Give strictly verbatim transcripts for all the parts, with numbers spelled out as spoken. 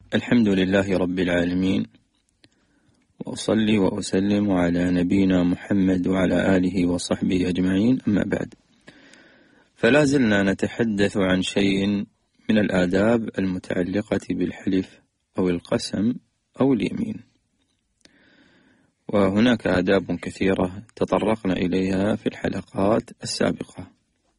الحمد لله رب العالمين، وأصلي وأسلم على نبينا محمد وعلى آله وصحبه أجمعين، أما بعد. فلا زلنا نتحدث عن شيء من الآداب المتعلقة بالحلف أو القسم أو اليمين، وهناك آداب كثيرة تطرقنا إليها في الحلقات السابقة،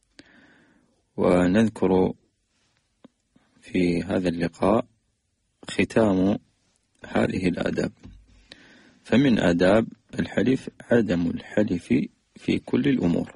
ونذكر في هذا اللقاء ختام هذه الآداب. فمن آداب الحلف عدم الحلف في كل الأمور،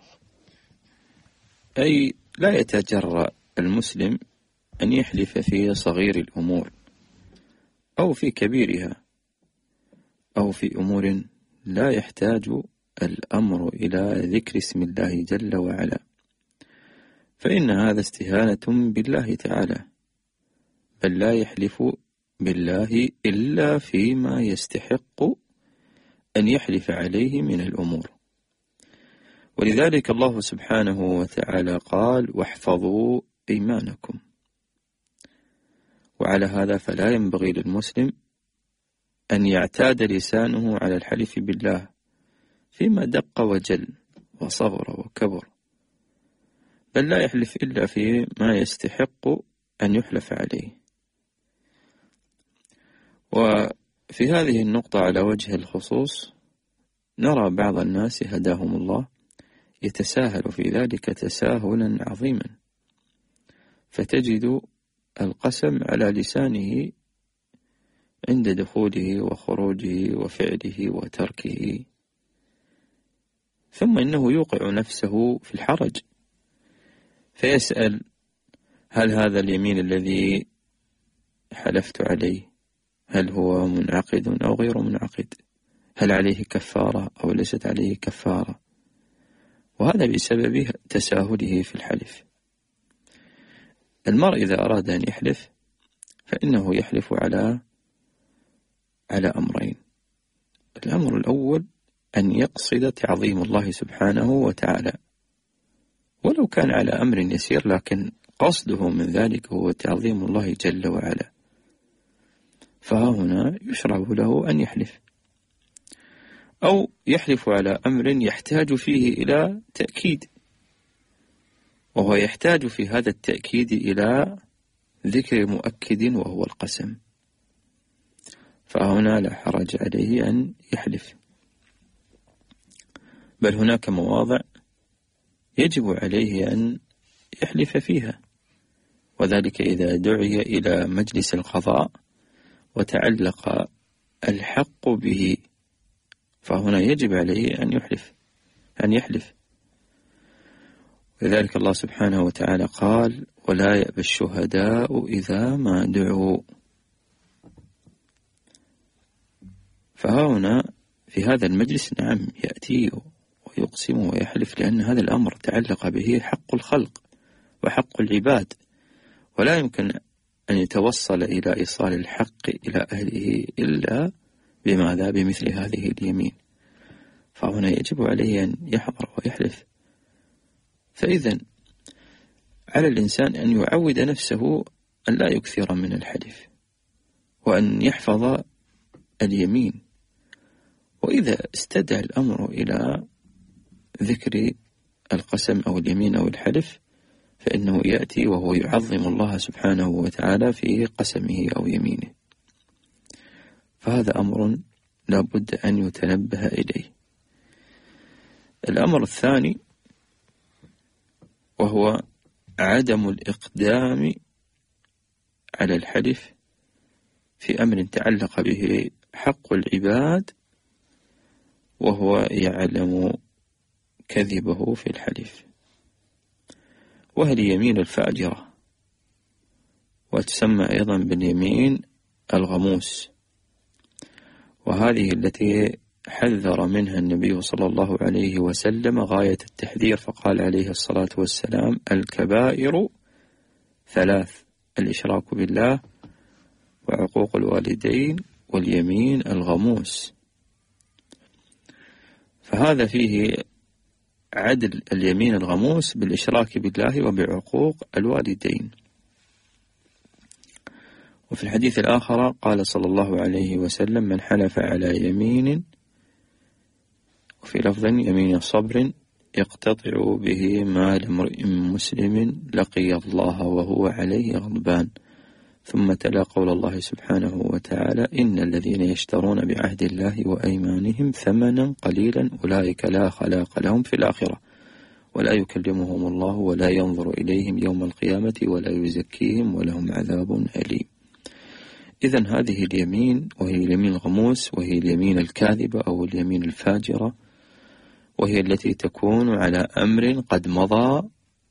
أي لا يتجرأ المسلم أن يحلف في صغير الأمور أو في كبيرها أو في أمور لا يحتاج الأمر إلى ذكر اسم الله جل وعلا، فإن هذا استهانة بالله تعالى، بل لا يحلف بالله إلا فيما يستحق أن يحلف عليه من الأمور. ولذلك الله سبحانه وتعالى قال: واحفظوا أيمانكم. وعلى هذا فلا ينبغي للمسلم أن يعتاد لسانه على الحلف بالله فيما دق وجل وصغر وكبر، بل لا يحلف إلا فيما يستحق أن يحلف عليه. وفي هذه النقطة على وجه الخصوص نرى بعض الناس هداهم الله يتساهل في ذلك تساهلا عظيما، فتجد القسم على لسانه عند دخوله وخروجه وفعله وتركه، ثم إنه يوقع نفسه في الحرج، فيسأل: هل هذا اليمين الذي حلفت عليه هل هو منعقد أو غير منعقد؟ هل عليه كفارة أو ليست عليه كفارة؟ وهذا بسبب تساهله في الحلف. المرء إذا أراد أن يحلف فإنه يحلف على على أمرين. الأمر الأول أن يقصد تعظيم الله سبحانه وتعالى، ولو كان على أمر يسير، لكن قصده من ذلك هو تعظيم الله جل وعلا، فها هنا يشرع له أن يحلف. أو يحلف على أمر يحتاج فيه إلى تأكيد، وهو يحتاج في هذا التأكيد إلى ذكر مؤكد وهو القسم، فهنا لا حرج عليه أن يحلف. بل هناك مواضع يجب عليه أن يحلف فيها، وذلك إذا دعي إلى مجلس القضاء وتعلق الحق به، فهنا يجب عليه أن يحلف أن يحلف ولذلك الله سبحانه وتعالى قال: ولا يأبى الشهداء إذا ما دعوا. فهنا في هذا المجلس نعم يأتي ويقسم ويحلف، لأن هذا الأمر تعلق به حق الخلق وحق العباد، ولا يمكن أن يتوصل إلى إيصال الحق إلى أهله إلا بماذا؟ بمثل هذه اليمين. فهنا يجب عليه أن يحضر ويحلف. فإذن على الإنسان أن يعود نفسه أن لا يكثر من الحلف، وأن يحفظ اليمين. وإذا استدعى الأمر إلى ذكر القسم أو اليمين أو الحلف، فإنه يأتي وهو يعظم الله سبحانه وتعالى في قسمه أو يمينه. فهذا أمر لا بد أن يتنبه إليه. الأمر الثاني وهو عدم الإقدام على الحلف في أمر تعلق به حق العباد وهو يعلم كذبه في الحلف، وهي اليمين الفاجرة، وتسمى أيضا باليمين الغموس، وهذه التي حذر منها النبي صلى الله عليه وسلم غاية التحذير، فقال عليه الصلاة والسلام: الكبائر ثلاث: الإشراك بالله، وعقوق الوالدين، واليمين الغموس. فهذا فيه عدل اليمين الغموس بالإشراك بالله وبعقوق الوالدين. وفي الحديث الآخر قال صلى الله عليه وسلم: من حلف على يمين، وفي لفظ يمين صبر، يقتطع به مال امرئ مسلم لقي الله وهو عليه غضبان، ثم تلا قول الله سبحانه وتعالى: إن الذين يشترون بعهد الله وأيمانهم ثمنا قليلا أولئك لا خلاق لهم في الآخرة ولا يكلمهم الله ولا ينظر إليهم يوم القيامة ولا يزكيهم ولهم عذاب أليم. إذن هذه اليمين، وهي اليمين الغموس، وهي اليمين الكاذبة أو اليمين الفاجرة، وهي التي تكون على أمر قد مضى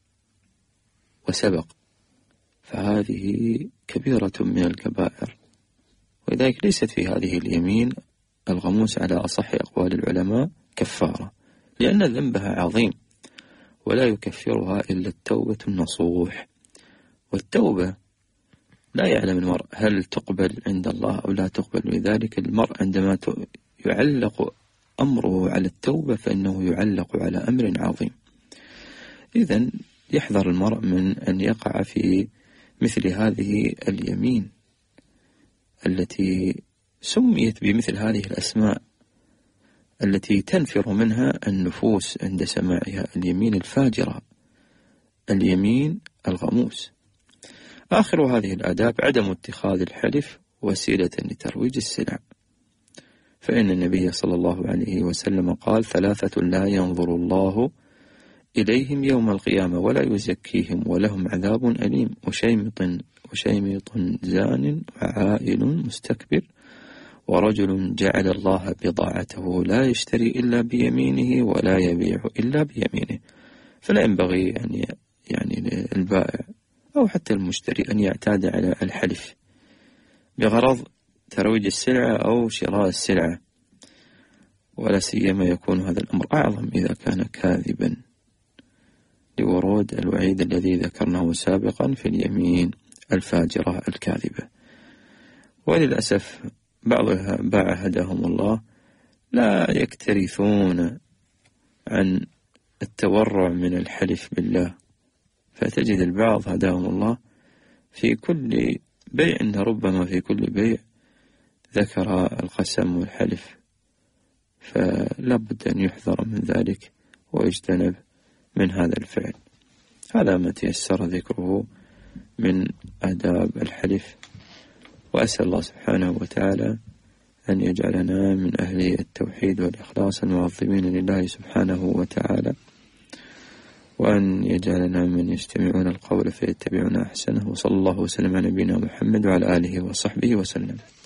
وسبق، فهذه كبيرة من الكبائر. ولذلك ليست في هذه اليمين الغموس على أصح أقوال العلماء كفارة، لأن ذنبها عظيم ولا يكفرها إلا التوبة النصوح. والتوبة لا يعلم المرء هل تقبل عند الله أو لا تقبل، لذلك المرء عندما يعلق أمره على التوبة فإنه يعلق على أمر عظيم. إذن يحذر المرء من أن يقع في مثل هذه اليمين التي سميت بمثل هذه الأسماء التي تنفر منها النفوس عند سماعها، اليمين الفاجرة، اليمين الغموس. آخر هذه الآداب عدم اتخاذ الحلف وسيلة لترويج السلع، فإن النبي صلى الله عليه وسلم قال: ثلاثة لا ينظر الله إليهم يوم القيامة ولا يزكيهم ولهم عذاب أليم: وشيمط وشيمط زان وعائل مستكبر ورجل جعل الله بضاعته لا يشتري إلا بيمينه ولا يبيع إلا بيمينه. فلا ينبغي يعني يعني البائع أو حتى المشتري أن يعتاد على الحلف بغرض ترويج السلعة أو شراء السلعة، ولا سيما يكون هذا الأمر أعظم إذا كان كاذبا، لورود الوعيد الذي ذكرناه سابقا في اليمين الفاجرة الكاذبة. وللأسف بعضها باع هداهم الله لا يكترثون عن التورع من الحلف بالله، فتجد البعض هداهم الله في كل بيع، إن ربما في كل بيع ذكر القسم والحلف، فلا بد أن يحذر من ذلك ويجتنب من هذا الفعل. هذا ما تيسر ذكره من آداب الحلف، وأسأل الله سبحانه وتعالى أن يجعلنا من أهل التوحيد والإخلاص المعظمين لله سبحانه وتعالى، وأن يجعلنا من يستمعون القول فيتبعون أحسنه. وصلى الله وسلم على نبينا محمد وعلى آله وصحبه وسلم.